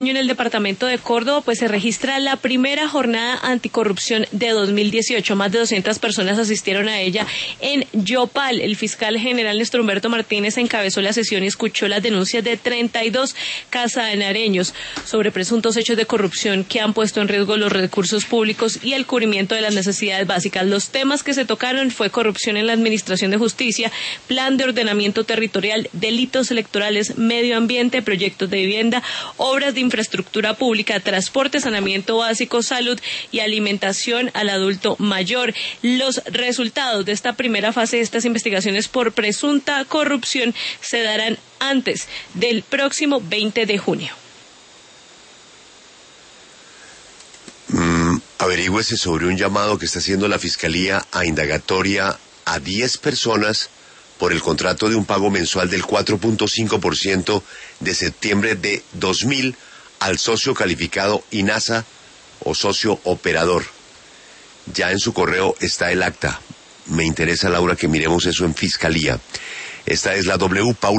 En el departamento de Córdoba, pues se registra la primera jornada anticorrupción de 2018. Más de 200 personas asistieron a ella en Yopal. El fiscal general Néstor Humberto Martínez encabezó la sesión y escuchó las denuncias de 32 casandareños sobre presuntos hechos de corrupción que han puesto en riesgo los recursos públicos y el cubrimiento de las necesidades básicas. Los temas que se tocaron fue corrupción en la administración de justicia, plan de ordenamiento territorial, delitos electorales, medio ambiente, proyectos de vivienda, obras de infraestructura pública, transporte, saneamiento básico, salud y alimentación al adulto mayor. Los resultados de esta primera fase de estas investigaciones por presunta corrupción se darán antes del próximo 20 de junio. Averígüese sobre un llamado que está haciendo la Fiscalía a indagatoria a 10 personas por el contrato de un pago mensual del 4.5% de septiembre de 2000 al socio calificado INASA o socio operador. Ya en su correo está el acta. Me interesa, Laura, que miremos eso en Fiscalía. Esta es la W. Paula